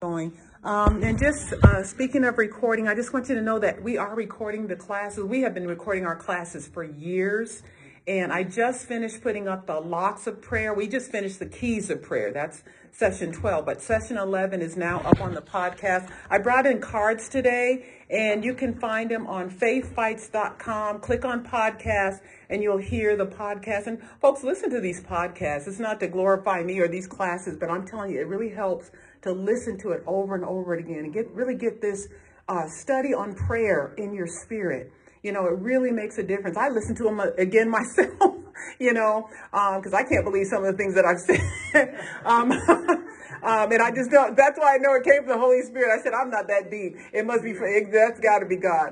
going. And just speaking of recording, I just want you to know that we are recording the classes. We have been recording our classes for years. And I just finished putting up the locks of prayer. We just finished the keys of prayer. That's session 12, but session 11 is now up on the podcast. I brought in cards today, and you can find them on faithfights.com. Click on podcast, and you'll hear the podcast. And folks, listen to these podcasts. It's not to glorify me or these classes, but I'm telling you, it really helps to listen to it over and over again and really get this study on prayer in your spirit. You know, it really makes a difference. I listen to them again myself, you know, because I can't believe some of the things that I've said. And I just don't, that's why I know it came from the Holy Spirit. I said, I'm not that deep. It must be, that's got to be God.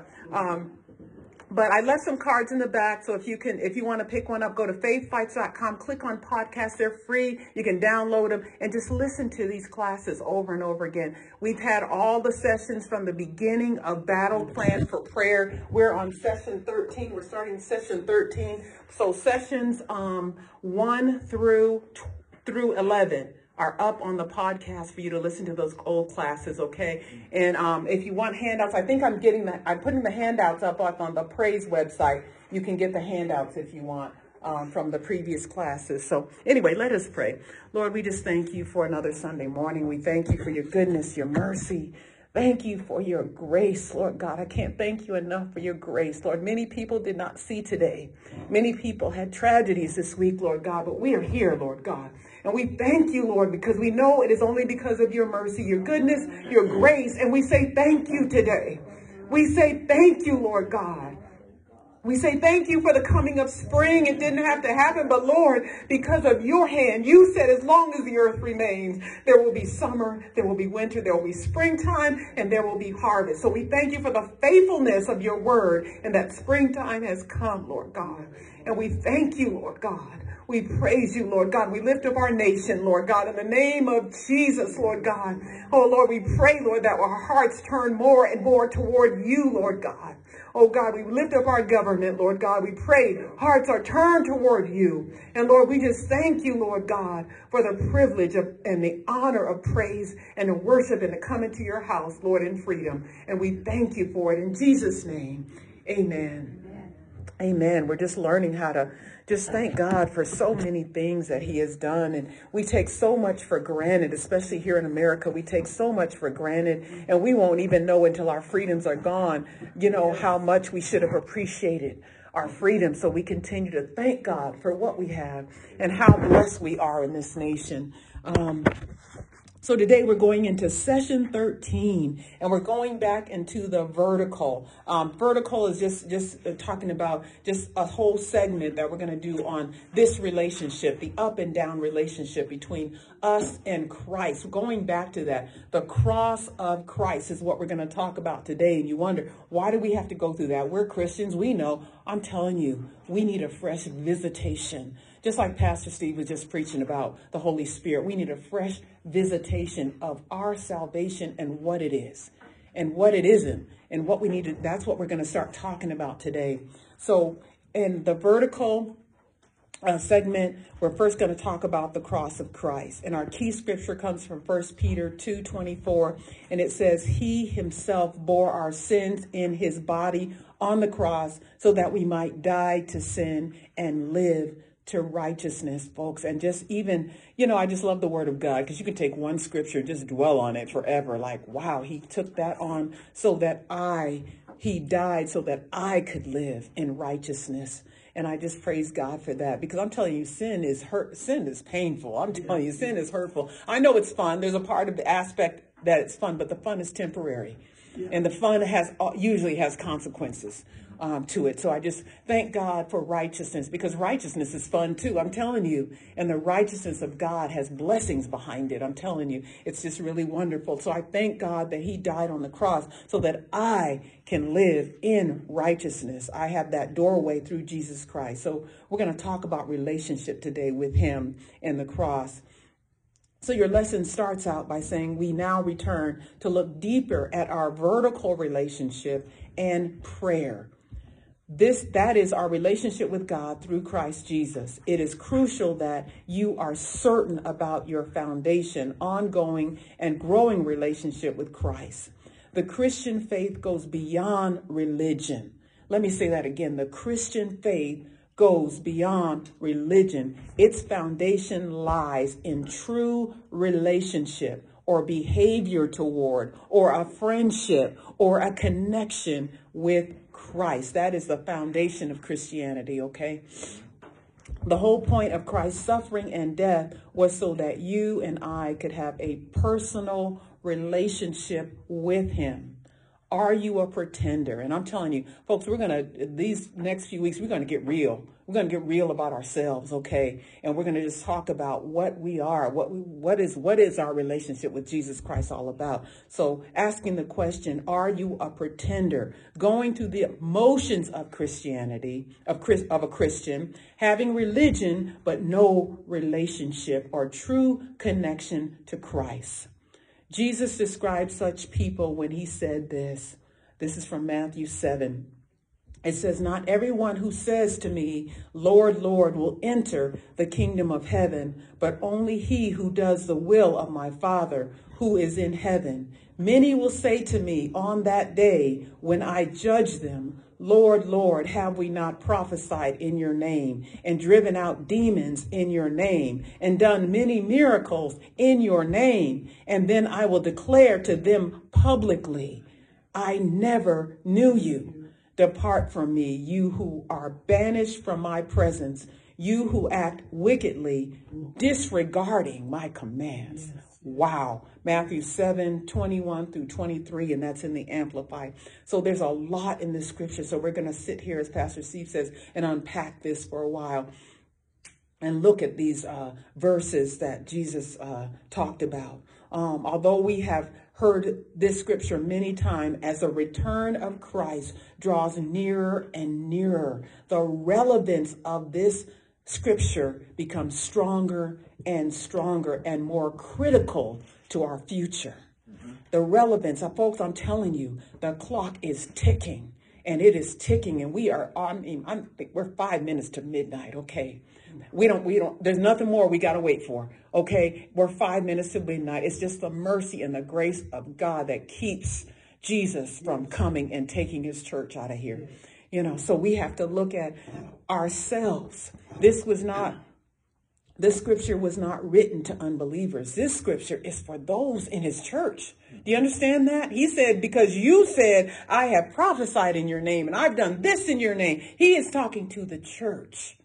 But I left some cards in the back. So if you want to pick one up, go to faithfights.com, click on podcasts. They're free. You can download them and just listen to these classes over and over again. We've had all the sessions from the beginning of Battle Plan for Prayer. We're on session 13. We're starting session 13. So sessions 1 through 11 are up on the podcast for you to listen to those old classes, okay? And if you want handouts, I think I'm putting the handouts up on the Praise website. You can get the handouts if you want from the previous classes. So anyway, let us pray. Lord, we just thank you for another Sunday morning. We thank you for your goodness, your mercy. Thank you for your grace, Lord God. I can't thank you enough for your grace, Lord. Many people did not see today. Many people had tragedies this week, Lord God, but we are here, Lord God. And we thank you, Lord, because we know it is only because of your mercy, your goodness, your grace. And we say thank you today. We say thank you, Lord God. We say thank you for the coming of spring. It didn't have to happen, but Lord, because of your hand, you said as long as the earth remains, there will be summer, there will be winter, there will be springtime, and there will be harvest. So we thank you for the faithfulness of your word, and that springtime has come, Lord God. And we thank you, Lord God. We praise you, Lord God. We lift up our nation, Lord God, in the name of Jesus, Lord God. Oh, Lord, we pray, Lord, that our hearts turn more and more toward you, Lord God. Oh, God, we lift up our government, Lord God. We pray hearts are turned toward you. And, Lord, we just thank you, Lord God, for the privilege and the honor of praise and the worship and to come into your house, Lord, in freedom. And we thank you for it. In Jesus' name, amen. Amen. We're just learning how to just thank God for so many things that he has done. And we take so much for granted, especially here in America. We take so much for granted, and we won't even know until our freedoms are gone, you know, how much we should have appreciated our freedom. So we continue to thank God for what we have and how blessed we are in this nation. So today we're going into session 13, and we're going back into the vertical. Vertical is just talking about just a whole segment that we're going to do on this relationship, the up and down relationship between us and Christ. We're going back to that. The cross of Christ is what we're going to talk about today. And you wonder, why do we have to go through that? We're Christians. We know. I'm telling you, we need a fresh visitation. Just like Pastor Steve was just preaching about the Holy Spirit, we need a fresh visitation of our salvation and what it is and what it isn't and what we need to, that's what we're going to start talking about today. So in the vertical segment, we're first going to talk about the cross of Christ. And our key scripture comes from 1 Peter 2:24. And it says, he himself bore our sins in his body on the cross so that we might die to sin and live to righteousness, folks. And just even, you know, I just love the word of God, because you can take one scripture and just dwell on it forever. Like, wow, he took that on so that he died so that I could live in righteousness. And I just praise God for that, because I'm telling you, sin is painful. I'm telling you, sin is hurtful. I know it's fun. There's a part of the aspect that it's fun, but the fun is temporary. And the fun usually has consequences to it. So I just thank God for righteousness, because righteousness is fun too. I'm telling you. And the righteousness of God has blessings behind it. I'm telling you, it's just really wonderful. So I thank God that he died on the cross so that I can live in righteousness. I have that doorway through Jesus Christ. So we're going to talk about relationship today with him and the cross. So your lesson starts out by saying we now return to look deeper at our vertical relationship and prayer. That is our relationship with God through Christ Jesus. It is crucial that you are certain about your foundation, ongoing and growing relationship with Christ. The Christian faith goes beyond religion. Let me say that again. The Christian faith goes beyond religion. Its foundation lies in true relationship or behavior toward, or a friendship, or a connection with Christ. That is the foundation of Christianity, okay? The whole point of Christ's suffering and death was so that you and I could have a personal relationship with him. Are you a pretender? And I'm telling you, folks, these next few weeks, we're going to get real. We're going to get real about ourselves, okay? And we're going to just talk about what we are, what is our relationship with Jesus Christ all about. So asking the question, are you a pretender? Going through the motions of Christianity, of a Christian, having religion, but no relationship or true connection to Christ. Jesus described such people when he said this. This is from Matthew 7. It says, not everyone who says to me, Lord, Lord, will enter the kingdom of heaven, but only he who does the will of my Father who is in heaven. Many will say to me on that day when I judge them, Lord, Lord, have we not prophesied in your name and driven out demons in your name and done many miracles in your name? And then I will declare to them publicly, I never knew you. Depart from me, you who are banished from my presence, you who act wickedly, disregarding my commands. Wow. Matthew 7:21 through 23, and that's in the Amplified. So there's a lot in this scripture. So we're going to sit here, as Pastor Steve says, and unpack this for a while and look at these verses that Jesus talked about. Although we have heard this scripture many times, as the return of Christ draws nearer and nearer, the relevance of this scripture becomes stronger and stronger and more critical to our future. The relevance, folks, I'm telling you, the clock is ticking, and it is ticking, and we're 5 minutes to midnight, okay? There's nothing more we got to wait for, okay? We're 5 minutes to midnight. It's just the mercy and the grace of God that keeps Jesus from coming and taking his church out of here. You know, so we have to look at ourselves. This scripture was not written to unbelievers. This scripture is for those in his church. Do you understand that? He said, because you said, I have prophesied in your name and I've done this in your name. He is talking to the church.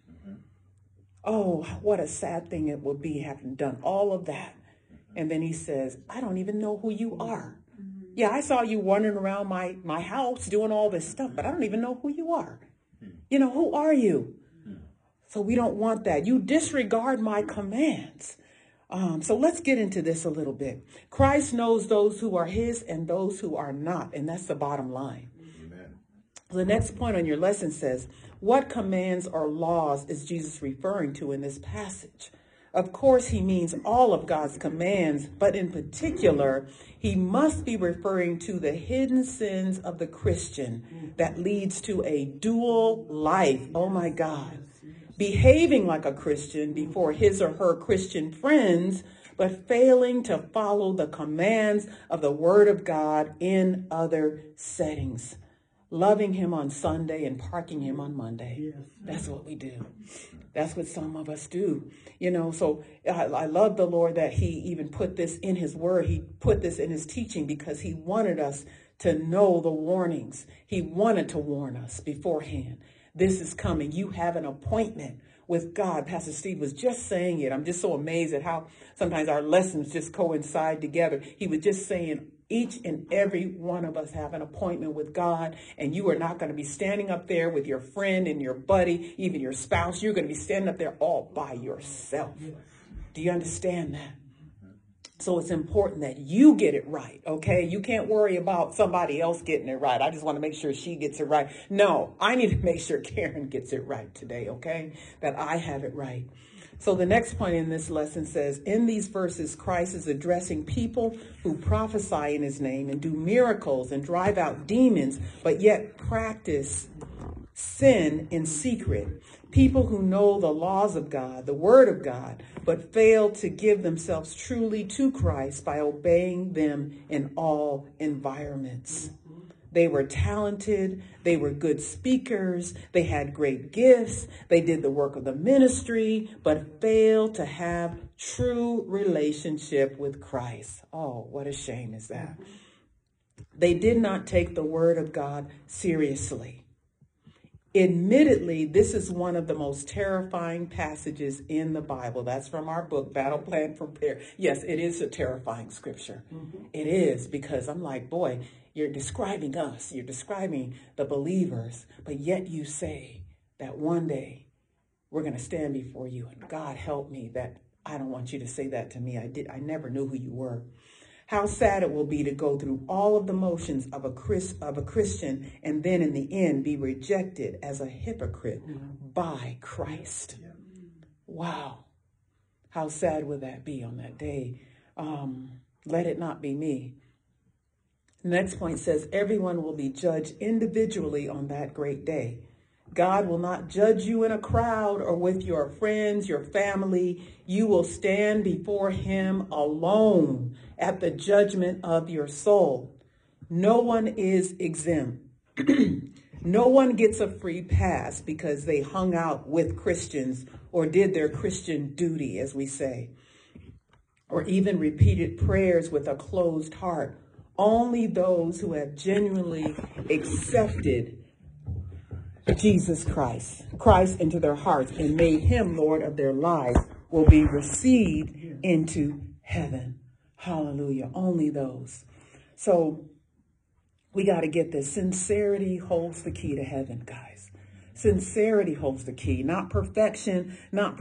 Oh, what a sad thing it will be having done all of that. And then he says, I don't even know who you are. Yeah, I saw you wandering around my house doing all this stuff, but I don't even know who you are. You know, who are you? So we don't want that. You disregard my commands. So let's get into this a little bit. Christ knows those who are his and those who are not. And that's the bottom line. Amen. The next point on your lesson says, what commands or laws is Jesus referring to in this passage? Of course, he means all of God's commands, but in particular, he must be referring to the hidden sins of the Christian that leads to a dual life. Oh my God. Behaving like a Christian before his or her Christian friends, but failing to follow the commands of the Word of God in other settings. Loving him on Sunday and parking him on Monday. Yes. That's what we do. That's what some of us do. You know, so I love the Lord that he even put this in his word. He put this in his teaching because he wanted us to know the warnings. He wanted to warn us beforehand. This is coming. You have an appointment with God. Pastor Steve was just saying it. I'm just so amazed at how sometimes our lessons just coincide together. He was just saying each and every one of us have an appointment with God, and you are not going to be standing up there with your friend and your buddy, even your spouse. You're going to be standing up there all by yourself. Do you understand that? So it's important that you get it right, okay? You can't worry about somebody else getting it right. I just want to make sure she gets it right. No, I need to make sure Karen gets it right today, okay? That I have it right. So the next point in this lesson says, in these verses, Christ is addressing people who prophesy in his name and do miracles and drive out demons, but yet practice sin in secret. People who know the laws of God, the word of God, but fail to give themselves truly to Christ by obeying them in all environments. They were talented. They were good speakers. They had great gifts. They did the work of the ministry, but failed to have true relationship with Christ. Oh, what a shame is that. They did not take the word of God seriously. Admittedly, this is one of the most terrifying passages in the Bible. That's from our book, Battle Plan for Prayer. Yes, it is a terrifying scripture. It is, because I'm like, boy, you're describing us. You're describing the believers. But yet you say that one day we're going to stand before you. And God help me that I don't want you to say that to me. I never knew who you were. How sad it will be to go through all of the motions of a Christian and then in the end be rejected as a hypocrite by Christ. Wow. How sad would that be on that day? Let it not be me. The next point says everyone will be judged individually on that great day. God will not judge you in a crowd or with your friends, your family. You will stand before him alone at the judgment of your soul. No one is exempt. No one gets a free pass because they hung out with Christians or did their Christian duty, as we say, or even repeated prayers with a closed heart. Only those who have genuinely accepted Jesus Christ into their hearts and made him Lord of their lives will be received into heaven. Hallelujah. Only those. So we got to get this. Sincerity holds the key to heaven, guys. Sincerity holds the key, not perfection, not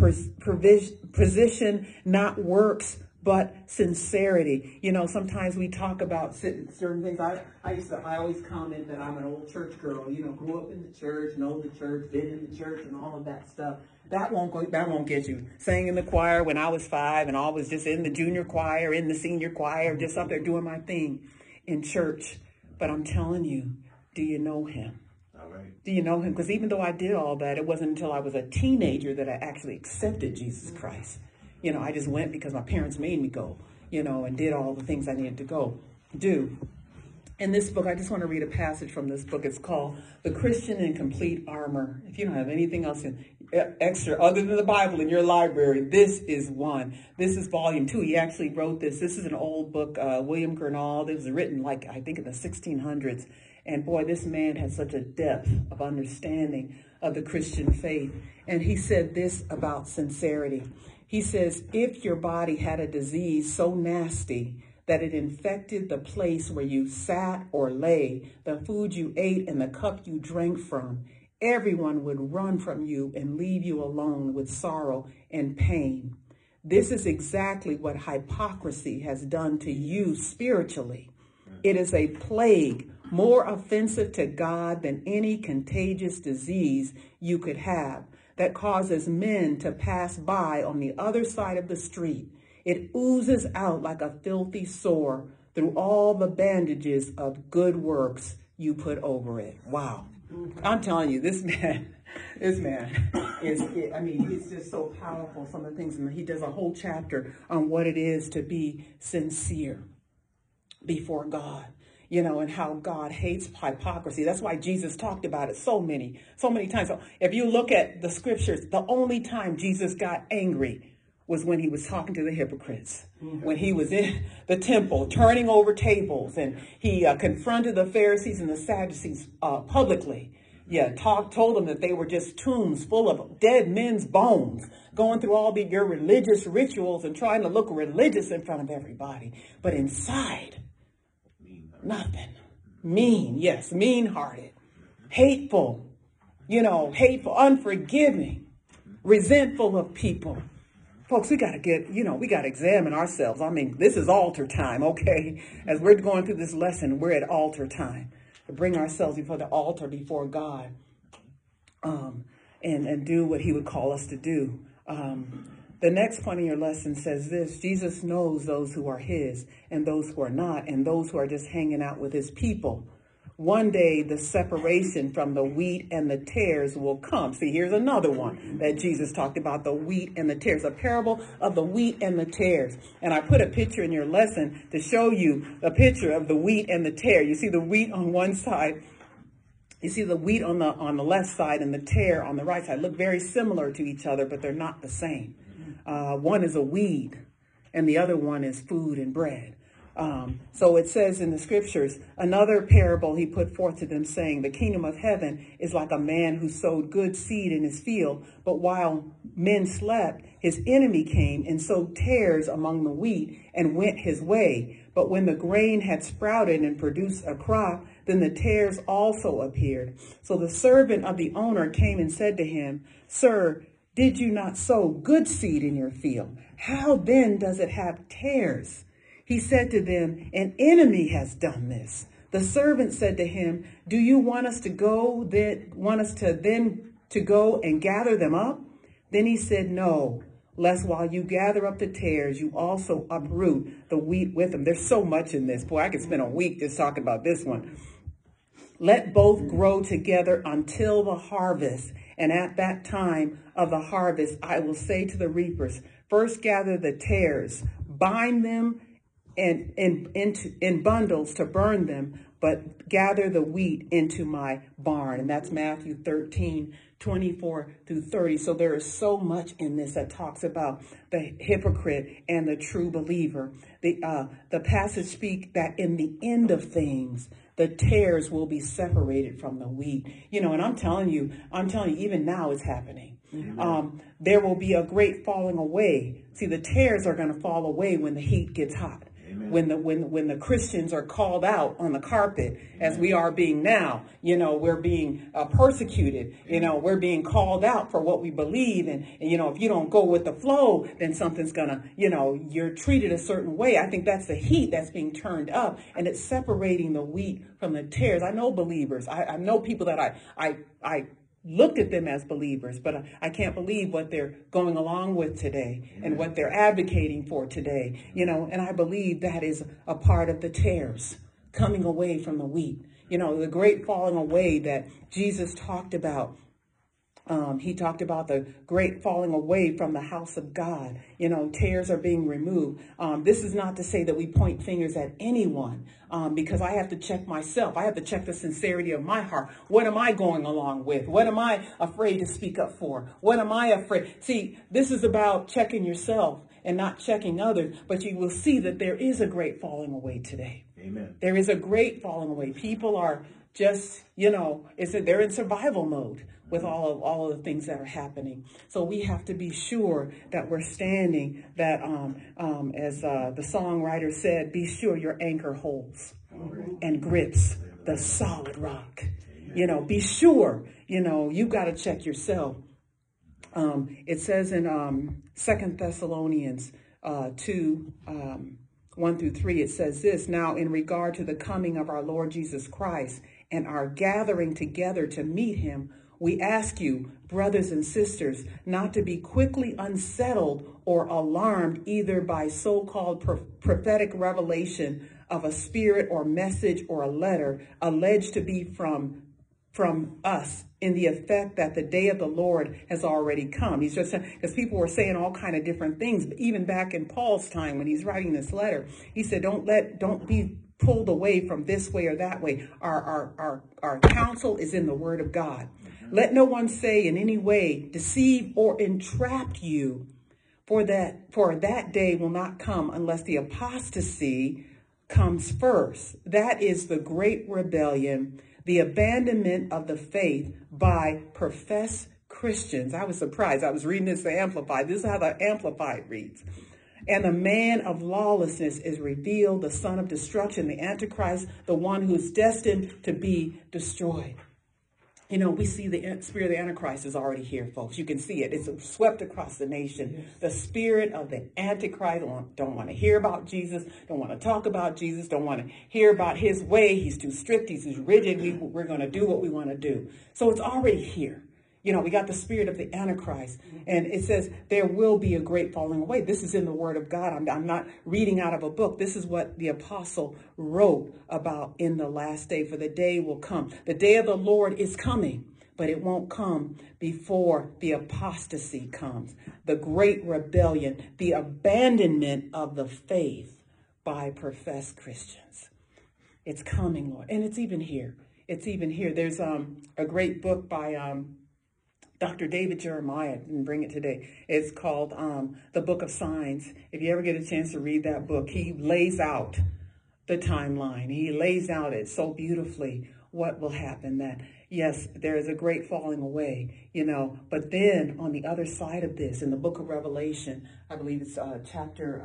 position, not works, but sincerity. You know, sometimes we talk about certain things. I always comment that I'm an old church girl, you know, grew up in the church, know the church, been in the church and all of that stuff. That won't get you. Sang in the choir when I was 5 and I was just in the junior choir, in the senior choir, just up there doing my thing in church. But I'm telling you, do you know him? All right. Do you know him? Because even though I did all that, it wasn't until I was a teenager that I actually accepted Jesus Christ. You know, I just went because my parents made me go, you know, and did all the things I needed to do. In this book, I just want to read a passage from this book. It's called The Christian in Complete Armor. If you don't have anything else extra other than the Bible in your library, this is one. This is volume 2. He actually wrote this. This is an old book, William Gurnall. It was written like, I think in the 1600s. And boy, this man had such a depth of understanding of the Christian faith. And he said this about sincerity. He says, if your body had a disease so nasty that it infected the place where you sat or lay, the food you ate and the cup you drank from, everyone would run from you and leave you alone with sorrow and pain. This is exactly what hypocrisy has done to you spiritually. It is a plague more offensive to God than any contagious disease you could have, that causes men to pass by on the other side of the street. It oozes out like a filthy sore through all the bandages of good works you put over it. Wow. I'm telling you, this man is, I mean, he's just so powerful. Some of the things, and he does a whole chapter on what it is to be sincere before God. You know, and how God hates hypocrisy. That's why Jesus talked about it so many times. So if you look at the scriptures, the only time Jesus got angry was when he was talking to the hypocrites, when he was in the temple, turning over tables, and he confronted the Pharisees and the Sadducees publicly. Yeah, told them that they were just tombs full of dead men's bones, going through all your religious rituals and trying to look religious in front of everybody. But inside, nothing. Mean, yes, mean-hearted, hateful, unforgiving, resentful of people. Folks, we got to examine ourselves. I mean, this is altar time, okay? As we're going through this lesson, we're at altar time to bring ourselves before the altar, before God, and do what he would call us to do. The next point in your lesson says this: Jesus knows those who are his and those who are not, and those who are just hanging out with his people One day the separation from the wheat and the tares will come. See, here's another one that Jesus talked about, the wheat and the tares, a parable of the wheat and the tares. And I put a picture in your lesson to show you a picture of the wheat and the tare. You see the wheat on one side. You see the wheat on the left side and the tare on the right side. Look very similar to each other, but they're not the same. One is a weed and the other one is food and bread. So it says in the scriptures, another parable he put forth to them, saying, the kingdom of heaven is like a man who sowed good seed in his field, but while men slept, his enemy came and sowed tares among the wheat and went his way. But when the grain had sprouted and produced a crop, then the tares also appeared. So the servant of the owner came and said to him, Sir, did you not sow good seed in your field? How then does it have tares? He said to them, an enemy has done this. The servant said to him, do you want us to go and gather them up? Then he said, no, lest while you gather up the tares, you also uproot the wheat with them. There's so much in this. Boy, I could spend a week just talking about this one. Let both grow together until the harvest. And at that time of the harvest, I will say to the reapers, first gather the tares, bind them in bundles to burn them, but gather the wheat into my barn. And that's Matthew 13:24-30. So there is so much in this that talks about the hypocrite and the true believer. The passage speak that in the end of things, the tares will be separated from the wheat. You know, and I'm telling you, even now it's happening. There will be a great falling away. See, the tares are going to fall away when the heat gets hot. When the Christians are called out on the carpet, as we are being now, you know, we're being persecuted, you know, we're being called out for what we believe. And, you know, if you don't go with the flow, then something's gonna, you know, you're treated a certain way. I think that's the heat that's being turned up, and it's separating the wheat from the tares. I know believers. I know people that I looked at them as believers, but I can't believe what they're going along with today and what they're advocating for today, you know, and I believe that is a part of the tares coming away from the wheat, you know, the great falling away that Jesus talked about. He talked about the great falling away from the house of God. You know, tares are being removed. This is not to say that we point fingers at anyone, because I have to check myself. I have to check the sincerity of my heart. What am I going along with? What am I afraid to speak up for? What am I afraid? See, this is about checking yourself and not checking others. But you will see that there is a great falling away today. Amen. There is a great falling away. People are just, you know, they're in survival mode with all of the things that are happening. So we have to be sure that we're standing, that as the songwriter said, be sure your anchor holds and grips the solid rock. You know, be sure, you know, you got to check yourself. It says in 2 Thessalonians 2:1-3, it says this, now in regard to the coming of our Lord Jesus Christ and our gathering together to meet him, we ask you, brothers and sisters, not to be quickly unsettled or alarmed either by so-called prophetic revelation of a spirit or message or a letter alleged to be from us in the effect that the day of the Lord has already come. He's just saying, because people were saying all kind of different things, but even back in Paul's time when he's writing this letter, he said, don't be pulled away from this way or that way. Our counsel is in the word of God. Let no one say in any way deceive or entrap you, for that day will not come unless the apostasy comes first. That is the great rebellion, the abandonment of the faith by professed Christians. I was surprised. I was reading this in Amplified. This is how the Amplified reads. And the man of lawlessness is revealed, the son of destruction, the Antichrist, the one who is destined to be destroyed. You know, we see the spirit of the Antichrist is already here, folks. You can see it. It's swept across the nation. Yes. The spirit of the Antichrist don't want to hear about Jesus, don't want to talk about Jesus, don't want to hear about his way. He's too strict. He's too rigid. We're going to do what we want to do. So it's already here. You know, we got the spirit of the Antichrist. And it says there will be a great falling away. This is in the word of God. I'm not reading out of a book. This is what the apostle wrote about in the last day. For the day will come. The day of the Lord is coming, but it won't come before the apostasy comes. The great rebellion, the abandonment of the faith by professed Christians. It's coming, Lord. And it's even here. It's even here. There's a great book by Dr. David Jeremiah. I didn't bring it today. It's called The Book of Signs. If you ever get a chance to read that book, he lays out the timeline. He lays out it so beautifully what will happen, that yes, there is a great falling away, you know, but then on the other side of this, in the book of Revelation, I believe it's chapter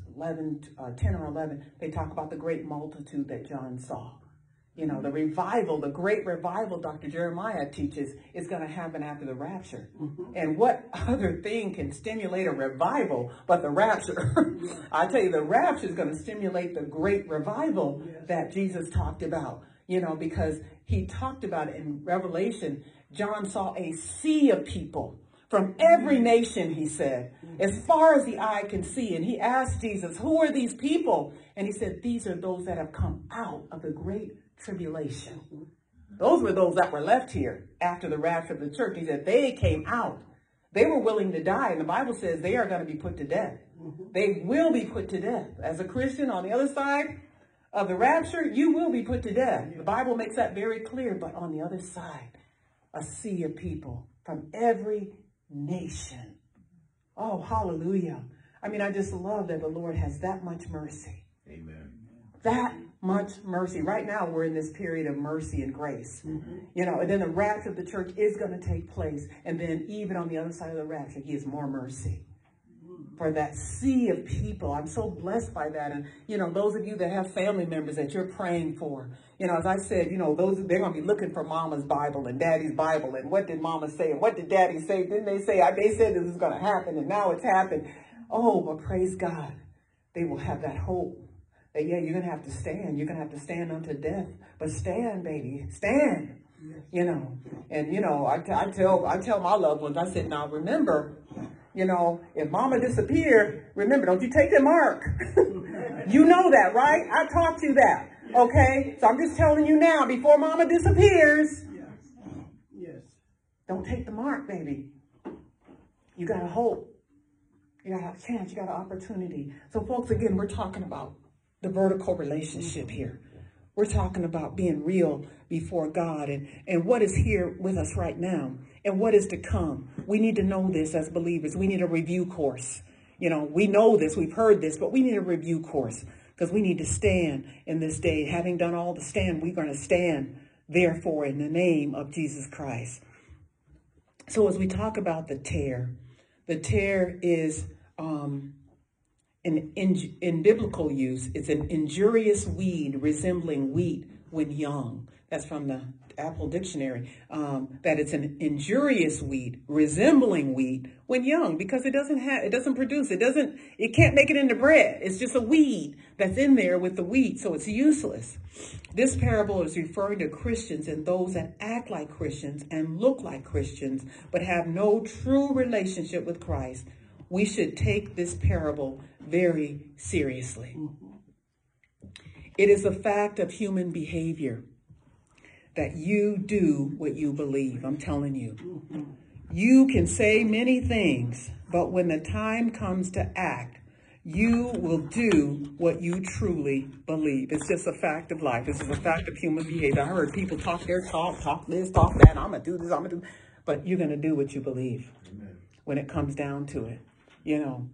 10 or 11, they talk about the great multitude that John saw. You know, the revival, the great revival Dr. Jeremiah teaches is going to happen after the rapture. And what other thing can stimulate a revival but the rapture? I tell you, the rapture is going to stimulate the great revival that Jesus talked about, you know, because he talked about it in Revelation. John saw a sea of people from every nation, he said, as far as the eye can see. And he asked Jesus, who are these people? And he said, these are those that have come out of the great tribulation. Those were those that were left here after the rapture of the church. He said they came out. They were willing to die. And the Bible says they are going to be put to death. They will be put to death. As a Christian on the other side of the rapture, you will be put to death. The Bible makes that very clear. But on the other side, a sea of people from every nation. Oh, hallelujah. I mean, I just love that the Lord has that much mercy. Amen. That much mercy. Right now, we're in this period of mercy and grace. You know, and then the rapture of the church is going to take place. And then even on the other side of the rapture, he has more mercy for that sea of people. I'm so blessed by that. And, you know, those of you that have family members that you're praying for, you know, as I said, you know, they're going to be looking for mama's Bible and daddy's Bible. And what did mama say? And what did daddy say? Didn't they say, they said this was going to happen and now it's happened. Oh, but praise God. They will have that hope. That, yeah, you're going to have to stand. You're going to have to stand unto death. But stand, baby. Stand. You know. And, you know, I tell my loved ones, I said, now remember, you know, if mama disappeared, remember, don't you take the mark. You know that, right? I taught you that. Okay? So I'm just telling you now, before mama disappears, don't take the mark, baby. You got a hope. You got a chance. You got an opportunity. So, folks, again, we're talking about the vertical relationship here. We're talking about being real before God and what is here with us right now and what is to come. We need to know this as believers. We need a review course. You know, we know this, we've heard this, but we need a review course because we need to stand in this day. Having done all to stand, we're going to stand, therefore, in the name of Jesus Christ. So as we talk about the tare is in biblical use, it's an injurious weed resembling wheat when young. That's from the Apple Dictionary. That it's an injurious weed resembling wheat when young, because it doesn't produce, it can't make it into bread. It's just a weed that's in there with the wheat, so it's useless. This parable is referring to Christians and those that act like Christians and look like Christians, but have no true relationship with Christ. We should take this parable very seriously. It is a fact of human behavior that you do what you believe. I'm telling you. You can say many things, but when the time comes to act, you will do what you truly believe. It's just a fact of life. This is a fact of human behavior. I heard people talk their talk this, talk that. I'm going to do this, I'm going to do. But you're going to do what you believe. Amen. When it comes down to it. You know,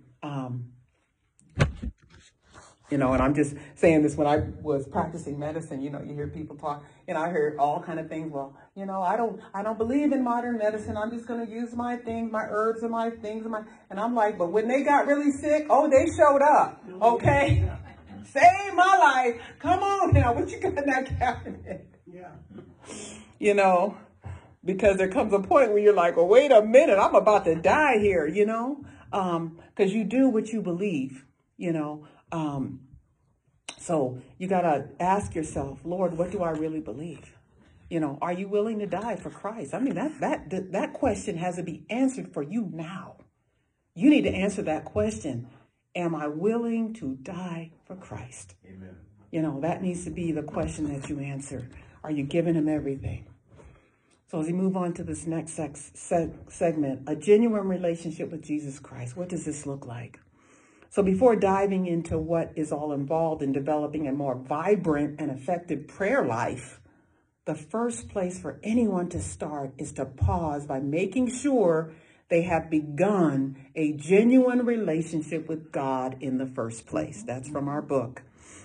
and I'm just saying this, when I was practicing medicine, you know, you hear people talk, and I heard all kind of things. Well, you know, I don't believe in modern medicine. I'm just going to use my things, my herbs and my things. And I'm like, but when they got really sick, oh, they showed up. Okay. Save my life. Come on now. What you got in that cabinet? Yeah. You know, because there comes a point where you're like, well, wait a minute. I'm about to die here, you know. Because you do what you believe, you know. So you got to ask yourself, Lord, what do I really believe? Are you willing to die for Christ? I mean, that question has to be answered for you now. You need to answer that question. Am I willing to die for Christ? Amen. That needs to be the question that you answer. Are you giving him everything? So as we move on to this next segment, a genuine relationship with Jesus Christ. What does this look like? So before diving into what is all involved in developing a more vibrant and effective prayer life, the first place for anyone to start is to pause by making sure they have begun a genuine relationship with God in the first place. That's from our book.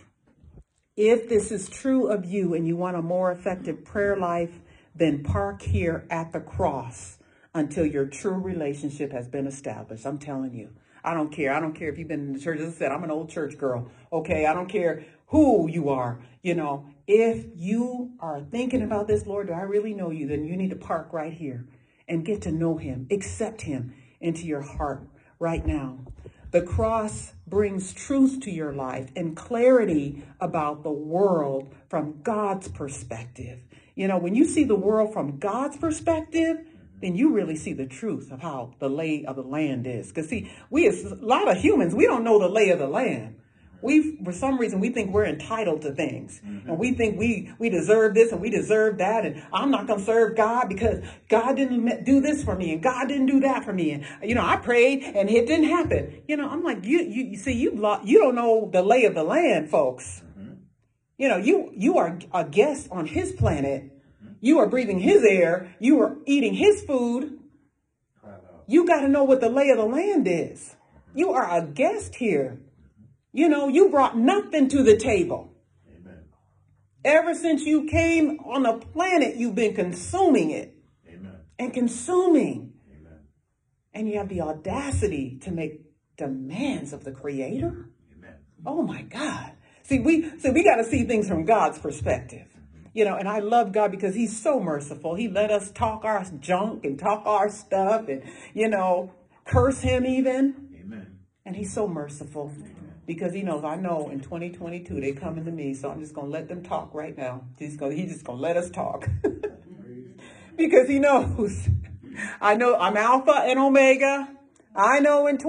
If this is true of you and you want a more effective prayer life, then park here at the cross until your true relationship has been established. I'm telling you, I don't care. I don't care if you've been in the church. As I said, I'm an old church girl. Okay, I don't care who you are. If you are thinking about this, Lord, do I really know you? Then you need to park right here and get to know him, accept him into your heart right now. The cross brings truth to your life and clarity about the world from God's perspective. When you see the world from God's perspective, then you really see the truth of how the lay of the land is. Because see, we as a lot of humans, we don't know the lay of the land. For some reason, we think we're entitled to things. And we think we deserve this and we deserve that. And I'm not going to serve God because God didn't do this for me. And God didn't do that for me. And, I prayed and it didn't happen. I'm like, you see, you don't know the lay of the land, folks. You are a guest on his planet. You are breathing his air. You are eating his food. You got to know what the lay of the land is. You are a guest here. You brought nothing to the table. Amen. Ever since you came on the planet, you've been consuming it. Amen. And consuming. Amen. And you have the audacity to make demands of the Creator. Amen. Oh my God. See, we got to see things from God's perspective. And I love God because he's so merciful. He let us talk our junk and talk our stuff and, curse him even. Amen. And he's so merciful. Because he knows, I know in 2022, they coming to me. So I'm just going to let them talk right now. He's just going to let us talk. Because he knows. I know I'm Alpha and Omega. I know in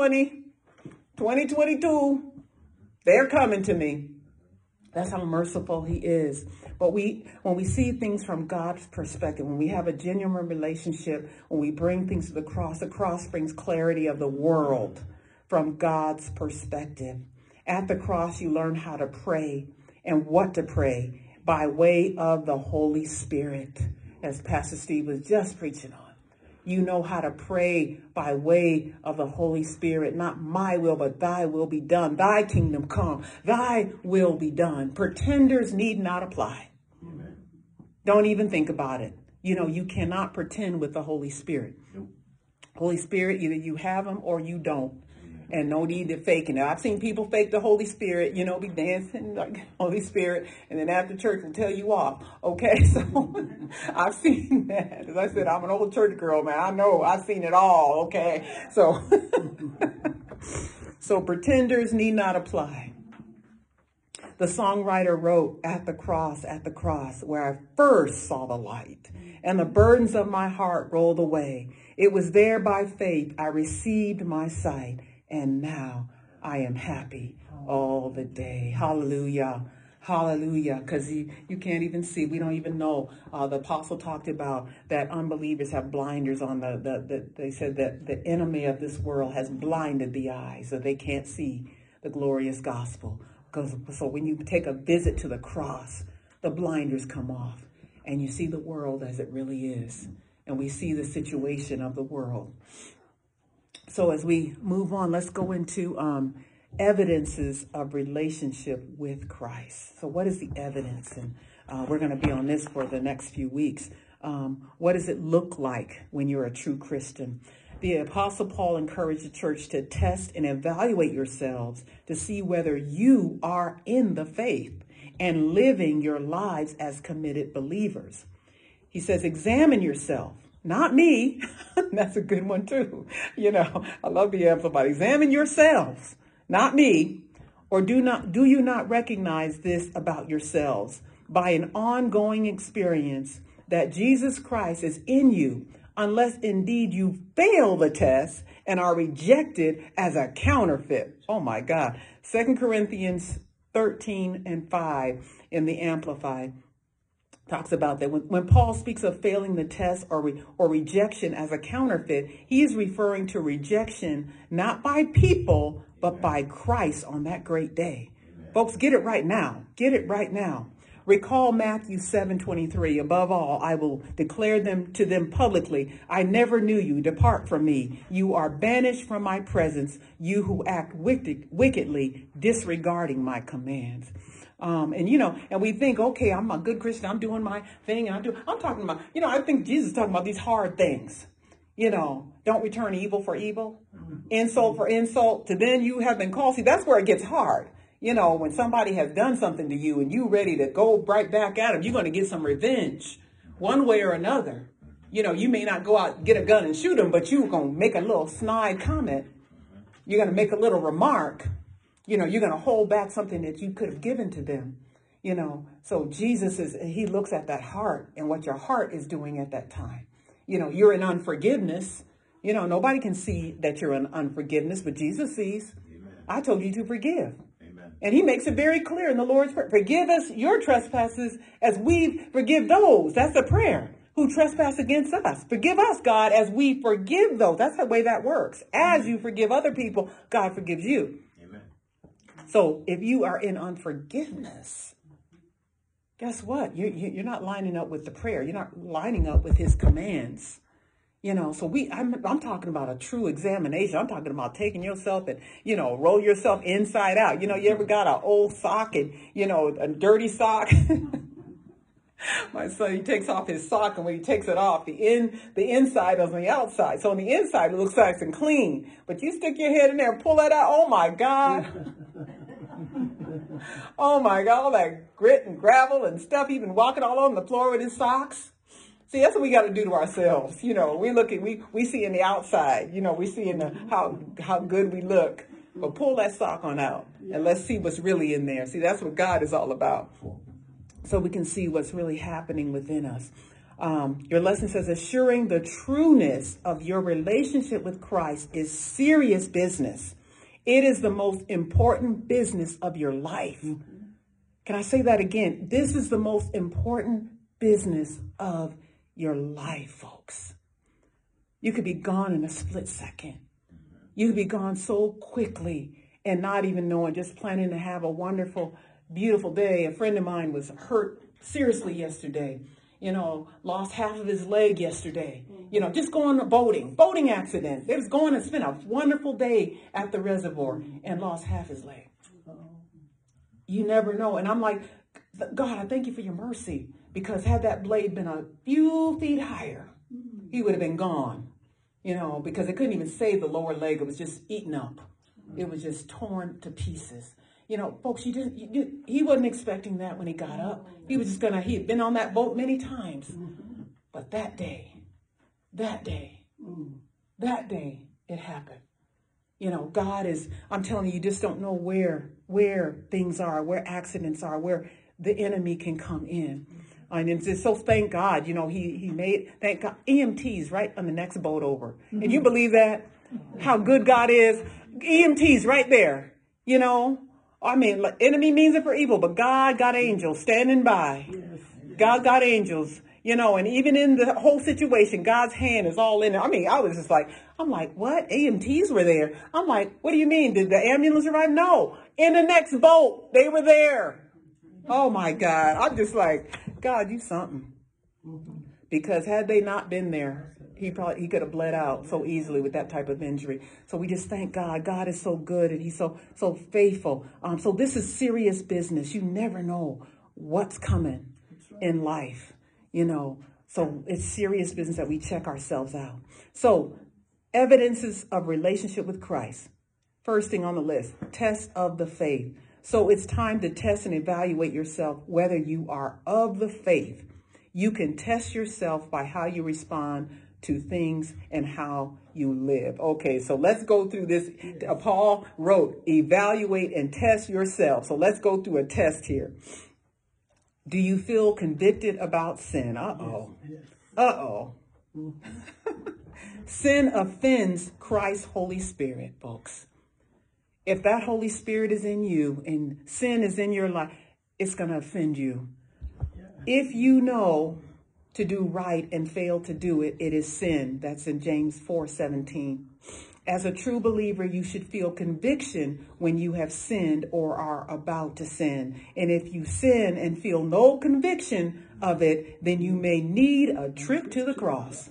2022, they're coming to me. That's how merciful he is. But when we see things from God's perspective, when we have a genuine relationship, when we bring things to the cross brings clarity of the world from God's perspective. At the cross, you learn how to pray and what to pray by way of the Holy Spirit, as Pastor Steve was just preaching on. You know how to pray by way of the Holy Spirit. Not my will, but thy will be done. Thy kingdom come. Thy will be done. Pretenders need not apply. Amen. Don't even think about it. You cannot pretend with the Holy Spirit. Nope. Holy Spirit, either you have him or you don't. And no need to faking it. I've seen people fake the Holy Spirit, be dancing like Holy Spirit, and then after church will tell you off. Okay, so I've seen that. As I said, I'm an old church girl, man. I know I've seen it all. Okay, so so pretenders need not apply. The songwriter wrote, at the cross, where I first saw the light, and the burdens of my heart rolled away. It was there by faith I received my sight. And now I am happy all the day. Hallelujah. Hallelujah. Because you can't even see. We don't even know. The apostle talked about that unbelievers have blinders on they said that the enemy of this world has blinded the eyes so they can't see the glorious gospel. So when you take a visit to the cross, the blinders come off and you see the world as it really is. And we see the situation of the world. So as we move on, let's go into evidences of relationship with Christ. So what is the evidence? And we're going to be on this for the next few weeks. What does it look like when you're a true Christian? The Apostle Paul encouraged the church to test and evaluate yourselves to see whether you are in the faith and living your lives as committed believers. He says, examine yourself. Not me. That's a good one too. I love the Amplified. Examine yourselves, not me. Or do you not recognize this about yourselves? by an ongoing experience that Jesus Christ is in you, unless indeed you fail the test and are rejected as a counterfeit. Oh my God. 2 Corinthians 13:5 in the Amplified talks about that. When Paul speaks of failing the test or rejection as a counterfeit, he is referring to rejection not by people, but by Christ on that great day. Folks, get it right now. Get it right now. Recall Matthew 7:23. Above all, I will declare them to them publicly. I never knew you. Depart from me. You are banished from my presence, you who act wickedly, disregarding my commands. And we think, okay, I'm a good Christian. I'm doing my thing. And I'm talking about, I think Jesus is talking about these hard things. Don't return evil for evil, insult for insult. To then you have been called. See, that's where it gets hard. When somebody has done something to you and you ready to go right back at them, you're going to get some revenge one way or another. You may not go out, get a gun and shoot them, but you're going to make a little snide comment. You're going to make a little remark. You're going to hold back something that you could have given to them. So Jesus he looks at that heart and what your heart is doing at that time. You're in unforgiveness. Nobody can see that you're in unforgiveness, but Jesus sees. Amen. I told you to forgive. And he makes it very clear in the Lord's Prayer. Forgive us your trespasses as we forgive those. That's the prayer. Who trespass against us. Forgive us, God, as we forgive those. That's the way that works. As you forgive other people, God forgives you. Amen. So if you are in unforgiveness, guess what? You're not lining up with the prayer. You're not lining up with his commands. So I'm talking about a true examination. I'm talking about taking yourself and, roll yourself inside out. You ever got an old sock and, a dirty sock? My son, he takes off his sock, and when he takes it off, the inside is on the outside. So on the inside, it looks nice and clean. But you stick your head in there and pull that out. Oh my God. Oh my God. All that grit and gravel and stuff. He's been walking all over the floor with his socks. See, that's what we got to do to ourselves. We see in the outside, we see in how good we look, but pull that sock on out and let's see what's really in there. See, that's what God is all about. So we can see what's really happening within us. Your lesson says, assuring the trueness of your relationship with Christ is serious business. It is the most important business of your life. Can I say that again? This is the most important business of your life, folks. You could be gone in a split second. You could be gone so quickly and not even knowing, just planning to have a wonderful, beautiful day. A friend of mine was hurt seriously yesterday, lost half of his leg yesterday, just going to boating accident. They was going to spend a wonderful day at the reservoir and lost half his leg. You never know. And I'm like, God, I thank you for your mercy. Because had that blade been a few feet higher, he would have been gone, because it couldn't even save the lower leg. It was just eaten up. It was just torn to pieces. Folks, he wasn't expecting that when he got up. He was just he had been on that boat many times. But that day, it happened. God is, I'm telling you just don't know where things are, where accidents are, where the enemy can come in. And it's so thank God, he made, thank God, EMTs right on the next boat over. And you believe that? How good God is? EMTs right there, enemy means it for evil, but God got angels standing by. Yes. God got angels, and even in the whole situation, God's hand is all in it. I was just like, what? EMTs were there. I'm like, what do you mean? Did the ambulance arrive? No. In the next boat, they were there. Oh my God. I'm just like, God, you something. Because had they not been there, he could have bled out so easily with that type of injury. So we just thank God. God is so good and he's so faithful. So this is serious business. You never know what's coming in life, So it's serious business that we check ourselves out. So evidences of relationship with Christ. First thing on the list, test of the faith. So it's time to test and evaluate yourself whether you are of the faith. You can test yourself by how you respond to things and how you live. Okay, so let's go through this. Paul wrote, evaluate and test yourself. So let's go through a test here. Do you feel convicted about sin? Uh-oh. Uh-oh. Sin offends Christ's Holy Spirit, folks. If that Holy Spirit is in you and sin is in your life, it's going to offend you. If you know to do right and fail to do it, it is sin. That's in James 4:17. As a true believer, you should feel conviction when you have sinned or are about to sin. And if you sin and feel no conviction of it, then you may need a trip to the cross.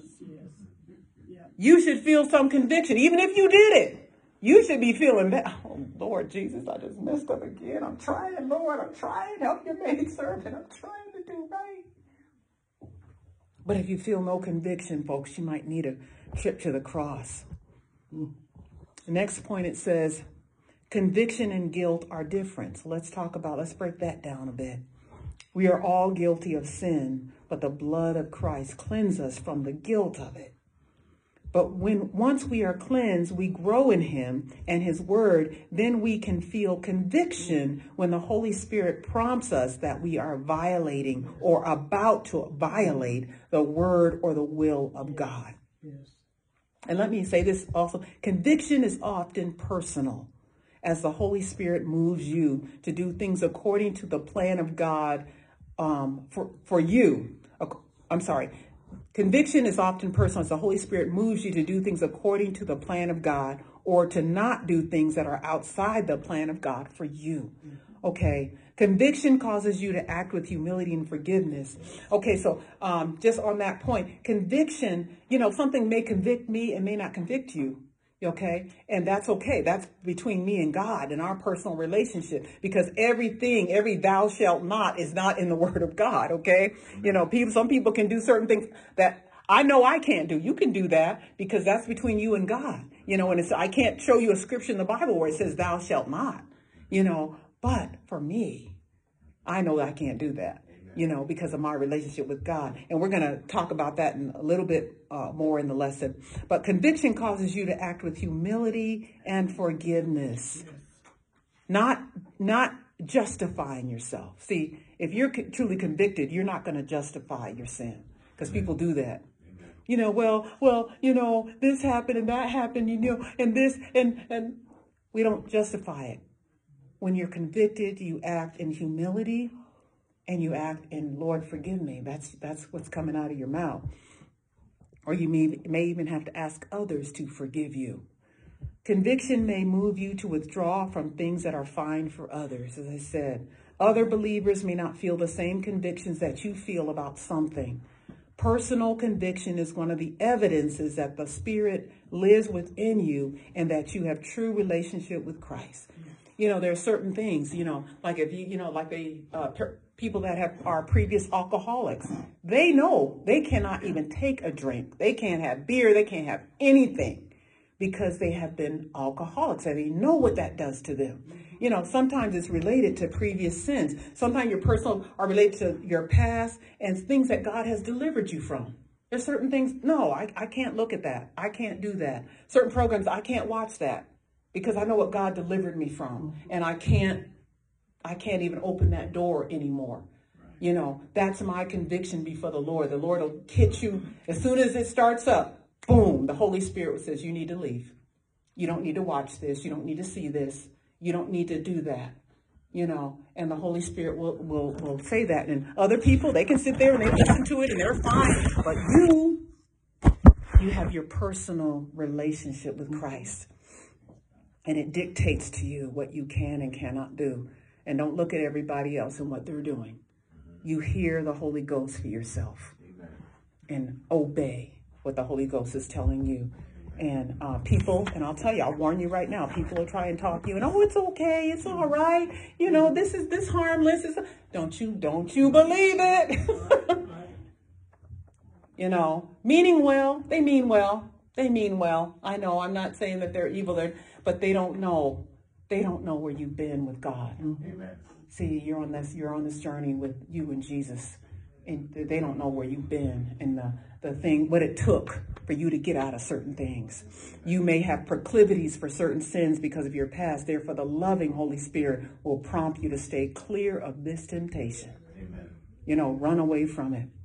You should feel some conviction, even if you did it. You should be feeling that, oh, Lord Jesus, I just messed up again. I'm trying, Lord. I'm trying. Help your maidservant. I'm trying to do right. But if you feel no conviction, folks, you might need a trip to the cross. The next point, it says, conviction and guilt are different. So let's break that down a bit. We are all guilty of sin, but the blood of Christ cleanses us from the guilt of it. But once we are cleansed, we grow in him and his word, then we can feel conviction when the Holy Spirit prompts us that we are violating or about to violate the word or the will of God. Yes. And let me say this also, conviction is often personal as the Holy Spirit moves you to do things according to the plan of God for you. Conviction is often personal as the Holy Spirit moves you to do things according to the plan of God or to not do things that are outside the plan of God for you. Okay. Conviction causes you to act with humility and forgiveness. Okay. So just on that point, conviction, something may convict me and may not convict you. Okay. And that's okay. That's between me and God and our personal relationship, because every thou shalt not is not in the word of God. Okay. Some people can do certain things that I know I can't do. You can do that because that's between you and God, and I can't show you a scripture in the Bible where it says thou shalt not, but for me, I know I can't do that. Because of my relationship with God. And we're going to talk about that in a little bit more in the lesson. But conviction causes you to act with humility and forgiveness, not justifying yourself. See, if you're truly convicted, you're not going to justify your sin, because people do that. This happened and that happened, and this, and we don't justify it. When you're convicted, you act in humility. And you act in, Lord, forgive me. That's what's coming out of your mouth. Or you may even have to ask others to forgive you. Conviction may move you to withdraw from things that are fine for others. As I said, other believers may not feel the same convictions that you feel about something. Personal conviction is one of the evidences that the Spirit lives within you and that you have true relationship with Christ. There are certain things, like if people that are previous alcoholics, they know they cannot even take a drink. They can't have beer. They can't have anything because they have been alcoholics and they know what that does to them. Sometimes it's related to previous sins. Sometimes your personal are related to your past and things that God has delivered you from. There's certain things. No, I can't look at that. I can't do that. Certain programs, I can't watch that because I know what God delivered me from, and I can't even open that door anymore. That's my conviction before the Lord. The Lord will hit you as soon as it starts up. Boom, the Holy Spirit says you need to leave. You don't need to watch this. You don't need to see this. You don't need to do that. And the Holy Spirit will say that. And other people, they can sit there and they listen to it and they're fine. But you have your personal relationship with Christ. And it dictates to you what you can and cannot do. And don't look at everybody else and what they're doing. You hear the Holy Ghost for yourself. Amen. And obey what the Holy Ghost is telling you. And people, and I'll tell you, I'll warn you right now, people will try and talk to you and, oh, it's okay, it's all right. This harmless. Don't you believe it? Meaning well, they mean well. They mean well. I know, I'm not saying that they're evil, but they don't know. They don't know where you've been with God. Amen. See, you're on this journey with you and Jesus, and they don't know where you've been and what it took for you to get out of certain things. You may have proclivities for certain sins because of your past. Therefore, the loving Holy Spirit will prompt you to stay clear of this temptation. Amen. Run away from it.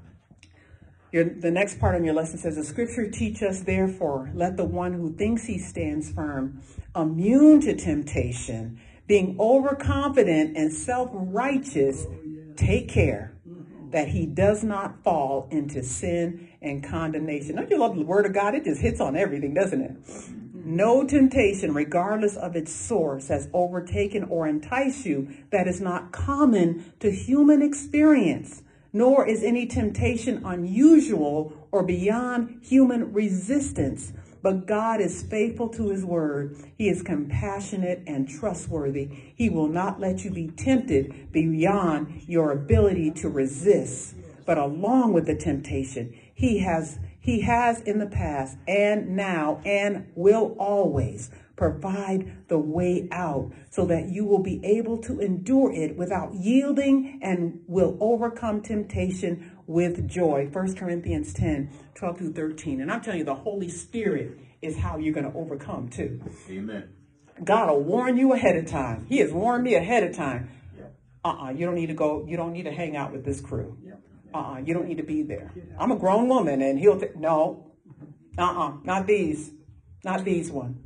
The next part of your lesson says, the scripture teach us, therefore, let the one who thinks he stands firm, immune to temptation, being overconfident and self-righteous, take care that he does not fall into sin and condemnation. Don't you love the word of God? It just hits on everything, doesn't it? No temptation, regardless of its source, has overtaken or enticed you that is not common to human experience, nor is any temptation unusual or beyond human resistance. But God is faithful to his word. He is compassionate and trustworthy. He will not let you be tempted beyond your ability to resist. But along with the temptation, he has in the past and now and will always provide the way out so that you will be able to endure it without yielding and will overcome temptation with joy. 1 Corinthians 10, 12 through 13. And I'm telling you, the Holy Spirit is how you're going to overcome too. Amen. God will warn you ahead of time. He has warned me ahead of time. You don't need to go. You don't need to hang out with this crew. You don't need to be there. I'm a grown woman, and he'll no, not these one.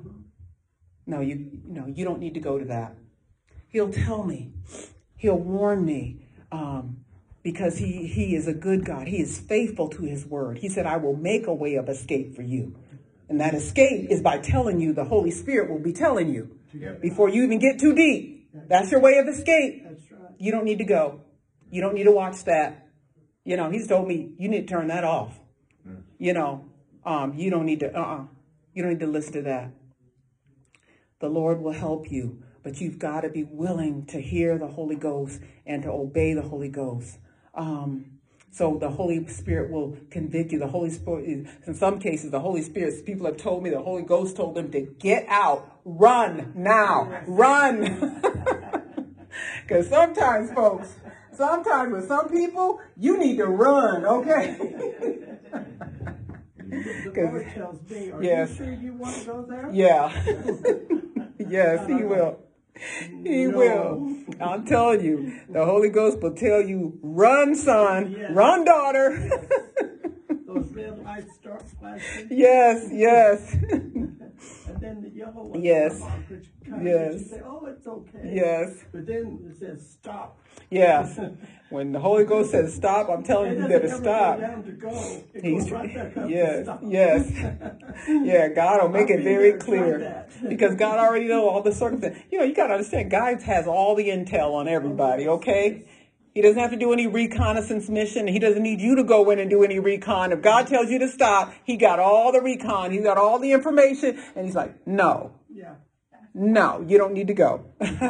No, you don't need to go to that. He'll tell me, he'll warn me, because he is a good God. He is faithful to his word. He said, I will make a way of escape for you. And that escape is by telling you, the Holy Spirit will be telling you before you even get too deep. That's your way of escape. You don't need to go. You don't need to watch that. He's told me you need to turn that off. You don't need to, you don't need to listen to that. The Lord will help you, but you've got to be willing to hear the Holy Ghost and to obey the Holy Ghost. So the Holy Spirit will convict you. The Holy Spirit, in some cases, the Holy Spirit, people have told me the Holy Ghost told them to get out, run now, run. Because sometimes, folks, with some people, you need to run, okay? The Lord tells me, are yes. you sure you want to go there? Yeah. Yes, he will. He will. I'm telling you, the Holy Ghost will tell you, run, son, run, daughter. Those red lights start flashing. Yes. And then the yellow one. Yes. You say, oh, it's okay. Yes. But then it says stop. Yes. When the Holy Ghost says stop, I'm telling you, you better stop. Yes. Yeah, God will make it very clear. Because God already knows all the circumstances. You got to understand, God has all the intel on everybody, okay? He doesn't have to do any reconnaissance mission. He doesn't need you to go in and do any recon. If God tells you to stop, he got all the recon. He's got all the information. And he's like, no, you don't need to go.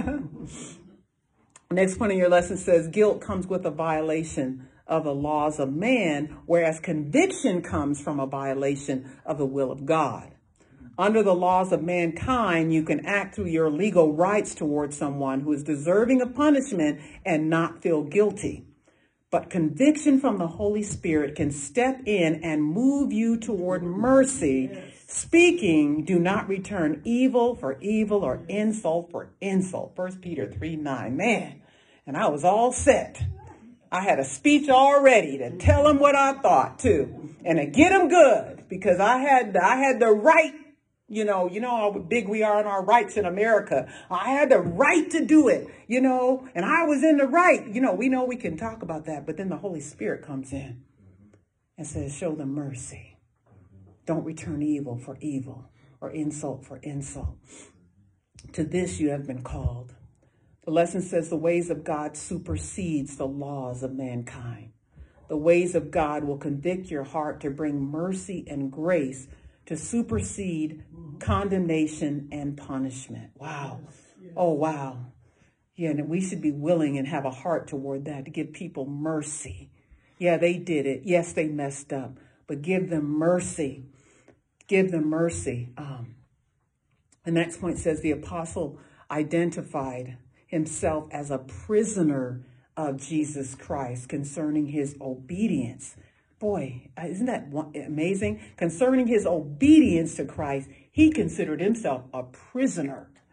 Next point in your lesson says guilt comes with a violation of the laws of man, whereas conviction comes from a violation of the will of God. Under the laws of mankind, you can act through your legal rights towards someone who is deserving of punishment and not feel guilty. But conviction from the Holy Spirit can step in and move you toward mercy. Speaking, do not return evil for evil or insult for insult. 1 Peter 3:9. Man, and I was all set. I had a speech all ready to tell him what I thought too, and to get him good, because I had the right. You know how big we are in our rights in America. I had the right to do it, and I was in the right. We know we can talk about that, but then the Holy Spirit comes in and says, show them mercy. Don't return evil for evil or insult for insult. To this you have been called. The lesson says the ways of God supersedes the laws of mankind. The ways of God will convict your heart to bring mercy and grace to supersede condemnation and punishment. Wow. Oh, wow. Yeah, and we should be willing and have a heart toward that, to give people mercy. Yeah, they did it. Yes, they messed up, but give them mercy. Give them mercy. The next point says the apostle identified himself as a prisoner of Jesus Christ concerning his obedience. Boy, isn't that amazing? Concerning his obedience to Christ, he considered himself a prisoner.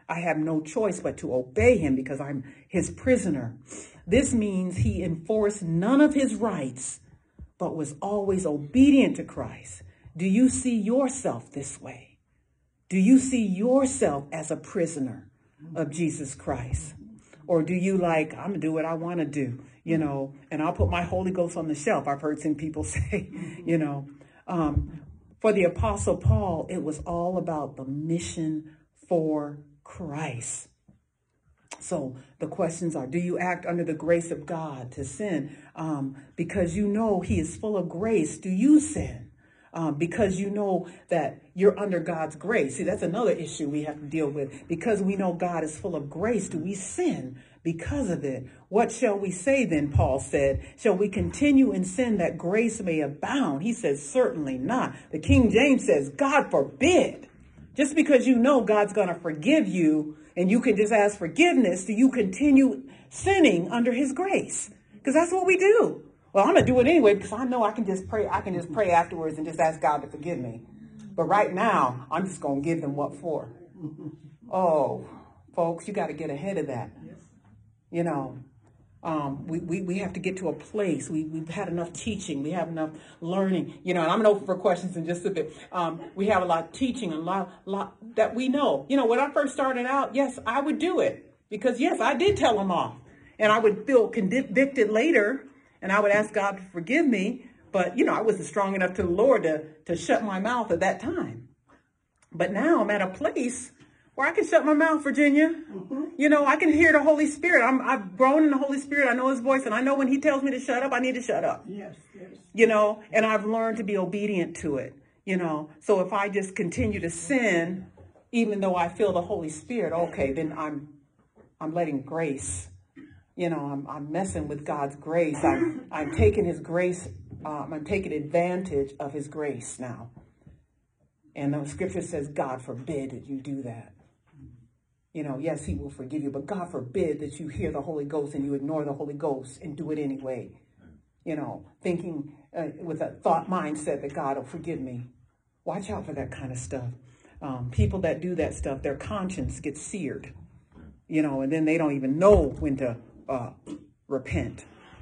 I have no choice but to obey him because I'm his prisoner. This means he enforced none of his rights, but was always obedient to Christ. Do you see yourself this way? Do you see yourself as a prisoner of Jesus Christ? Or do you I'm going to do what I want to do, and I'll put my Holy Ghost on the shelf. I've heard some people say, for the Apostle Paul, it was all about the mission for Christ. So the questions are, do you act under the grace of God to sin? Because he is full of grace. Do you sin? Because you know that you're under God's grace. See, that's another issue we have to deal with. Because we know God is full of grace, do we sin because of it? What shall we say then, Paul said? Shall we continue in sin that grace may abound? He says, certainly not. The King James says, God forbid. Just because you know God's going to forgive you and you can just ask forgiveness, do you continue sinning under his grace? Because that's what we do. Well, I'm going to do it anyway because I know I can just pray. I can just pray afterwards and just ask God to forgive me. But right now, I'm just going to give him what for. Oh, folks, you got to get ahead of that. We have to get to a place. We've had enough teaching. We have enough learning, and I'm going to open for questions in just a bit. We have a lot of teaching, a lot that we know. When I first started out, yes, I would do it because, yes, I did tell them off and I would feel convicted later. And I would ask God to forgive me. But, I wasn't strong enough to the Lord to shut my mouth at that time. But now I'm at a place where I can shut my mouth, Virginia. I can hear the Holy Spirit. I've grown in the Holy Spirit. I know his voice. And I know when he tells me to shut up, I need to shut up. Yes. And I've learned to be obedient to it. So if I just continue to sin, even though I feel the Holy Spirit, okay, then I'm letting grace. I'm messing with God's grace. I'm taking his grace. I'm taking advantage of his grace now. And the scripture says, God forbid that you do that. Yes, he will forgive you, but God forbid that you hear the Holy Ghost and you ignore the Holy Ghost and do it anyway. Thinking with a thought mindset that God will forgive me. Watch out for that kind of stuff. People that do that stuff, their conscience gets seared, and then they don't even know when to repent.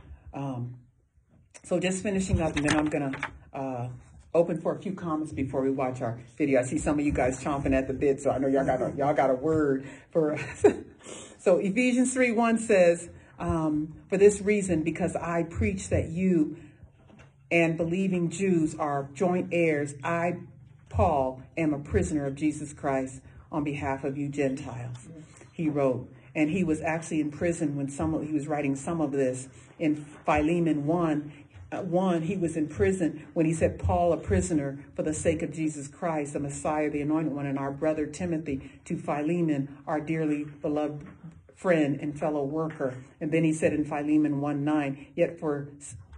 So just finishing up, and then I'm going to open for a few comments before we watch our video. I see some of you guys chomping at the bit, so I know y'all got a word for us. So Ephesians 3:1 says, for this reason, because I preach that you and believing Jews are joint heirs, I, Paul, am a prisoner of Jesus Christ on behalf of you Gentiles. He wrote. And he was actually in prison when he was writing some of this. In Philemon 1, he was in prison when he said, Paul, a prisoner for the sake of Jesus Christ, the Messiah, the Anointed One, and our brother Timothy, to Philemon, our dearly beloved friend and fellow worker. And then he said in Philemon 1:9, yet for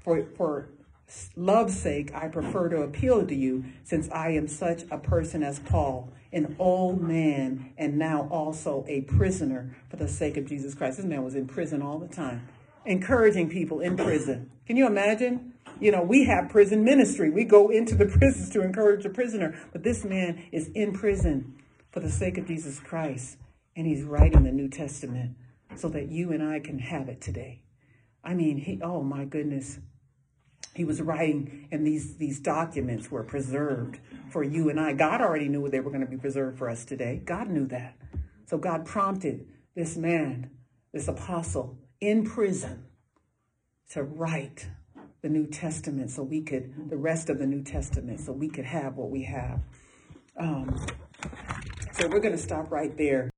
love's sake, I prefer to appeal to you, since I am such a person as Paul, an old man, and now also a prisoner for the sake of Jesus Christ. This man was in prison all the time, encouraging people in prison. Can you imagine? We have prison ministry. We go into the prisons to encourage a prisoner. But this man is in prison for the sake of Jesus Christ. And he's writing the New Testament so that you and I can have it today. I mean, oh my goodness. He was writing, and these documents were preserved for you and I. God already knew they were going to be preserved for us today. God knew that. So God prompted this man, this apostle, in prison to write the New Testament the rest of the New Testament, so we could have what we have. So we're going to stop right there.